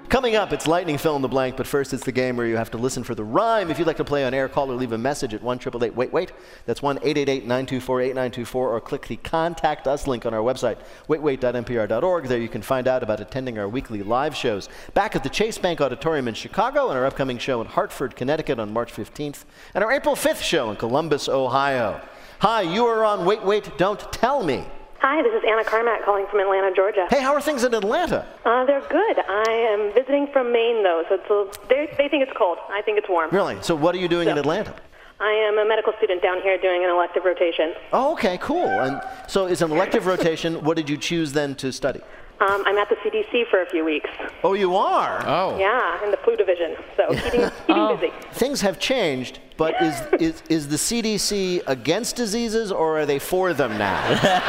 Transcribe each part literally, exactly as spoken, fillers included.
Coming up, it's Lightning Fill in the Blank, but first it's the game where you have to listen for the rhyme. If you'd like to play on air, call or leave a message at one eight eight eight, wait, wait. That's one eight eight eight, nine two four, eight nine two four, or click the Contact Us link on our website, wait wait dot n p r dot org. There you can find out about attending our weekly live shows. Back at the Chase Bank Auditorium in Chicago, and our upcoming show in Hartford, Connecticut on March fifteenth, and our April fifth show in Columbus, Ohio. Hi, you are on Wait, Wait, Don't Tell Me. Hi, this is Anna Carmack calling from Atlanta, Georgia. Hey, how are things in Atlanta? Uh, they're good. I am visiting from Maine, though, so it's a, they, they think it's cold. I think it's warm. Really? So what are you doing so, in Atlanta? I am a medical student down here doing an elective rotation. Oh, okay, cool. And so is an elective rotation, what did you choose then to study? Um, I'm at the C D C for a few weeks. Oh, you are? Oh. Yeah, in the flu division, so keeping, keeping oh. busy. Things have changed, but is, is, is the C D C against diseases, or are they for them now?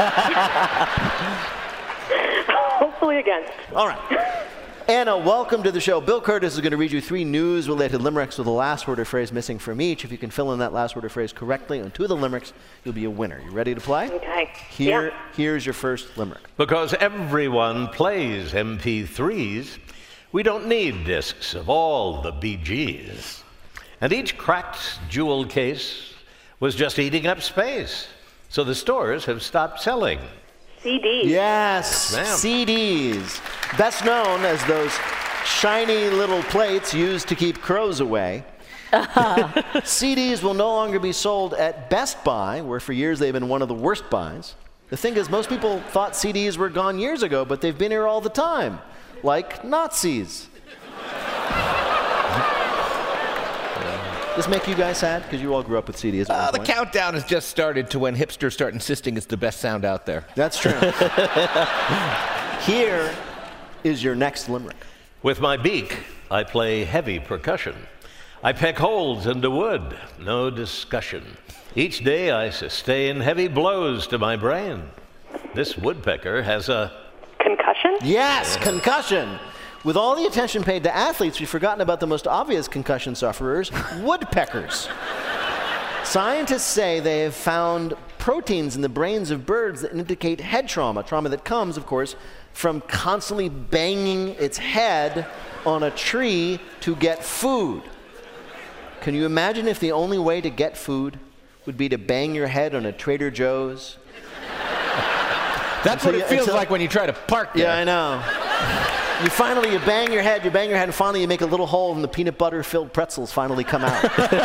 Hopefully against. All right. Anna, welcome to the show. Bill Curtis is going to read you three news-related limericks with the last word or phrase missing from each. If you can fill in that last word or phrase correctly on two of the limericks, you'll be a winner. You ready to play? Okay. Here, yeah. Here's your first limerick. Because everyone plays M P threes, we don't need discs of all the B Gs. And each cracked jewel case was just eating up space. So the stores have stopped selling C Ds. Yes, Ma'am. C Ds. Best known as those shiny little plates used to keep crows away. Uh-huh. C Ds will no longer be sold at Best Buy, where for years they've been one of the worst buys. The thing is, most people thought C Ds were gone years ago, but they've been here all the time, like Nazis. Does this make you guys sad? Because you all grew up with C Ds at Uh, one the point. countdown has just started to when hipsters start insisting it's the best sound out there. That's true. Here is your next limerick. With my beak, I play heavy percussion. I peck holes into wood, no discussion. Each day I sustain heavy blows to my brain. This woodpecker has a... Concussion? Yes, concussion. With all the attention paid to athletes, we've forgotten about the most obvious concussion sufferers, woodpeckers. Scientists say they have found proteins in the brains of birds that indicate head trauma, trauma that comes, of course, from constantly banging its head on a tree to get food. Can you imagine if the only way to get food would be to bang your head on a Trader Joe's? That's Until what it you- feels until- like when you try to park there. Yeah, I know. You finally, you bang your head, you bang your head, and finally you make a little hole and the peanut butter-filled pretzels finally come out.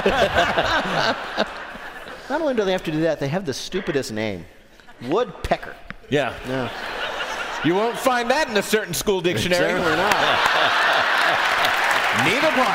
Not only do they have to do that, they have the stupidest name. Woodpecker. Yeah. Yeah. You won't find that in a certain school dictionary. Certainly not. Neither part.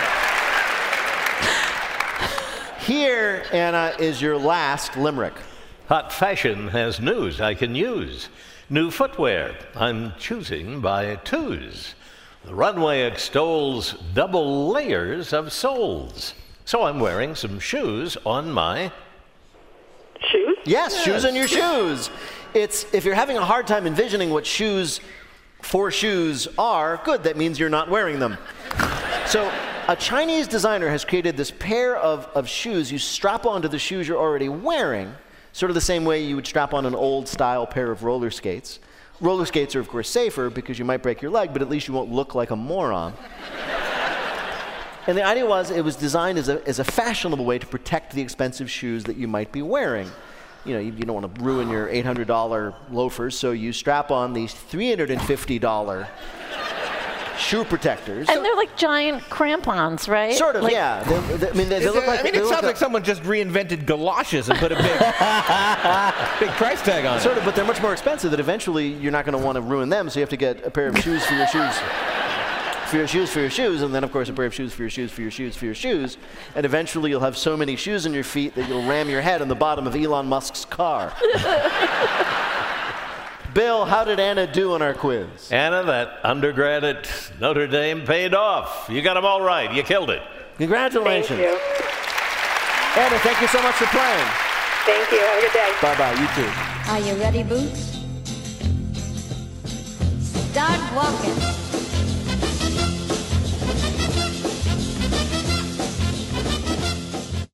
Here, Anna, is your last limerick. Hot fashion has news I can use. New footwear I'm choosing by twos. The runway extols double layers of soles. So I'm wearing some shoes on my... Shoes? Yes, Yes. shoes on your shoes. It's, if you're having a hard time envisioning what shoes for shoes are, good, that means you're not wearing them. So a Chinese designer has created this pair of, of shoes you strap onto the shoes you're already wearing, sort of the same way you would strap on an old-style pair of roller skates. Roller skates are, of course, safer because you might break your leg, but at least you won't look like a moron. And the idea was it was designed as a, as a fashionable way to protect the expensive shoes that you might be wearing. You know, you, you don't want to ruin your eight hundred dollar loafers, so you strap on these three hundred fifty dollar shoe protectors. And they're like giant crampons, right? Sort of, like, yeah. They, they, I mean, they, they Is look it- like I mean, they it look sounds like someone just reinvented galoshes and put a big, big price tag on it. Sort of, but they're much more expensive that eventually you're not going to want to ruin them, so you have to get a pair of shoes for your shoes. For your shoes, for your shoes, and then of course a pair of shoes for your shoes, for your shoes, for your shoes, and eventually you'll have so many shoes on your feet that you'll ram your head on the bottom of Elon Musk's car. Bill, how did Anna do on our quiz? Anna, that undergrad at Notre Dame paid off. You got them all right. You killed it. Congratulations. Thank you. Anna, thank you so much for playing. Thank you. Have a good day. Bye-bye, you too. Are you ready, Boots? Start walking.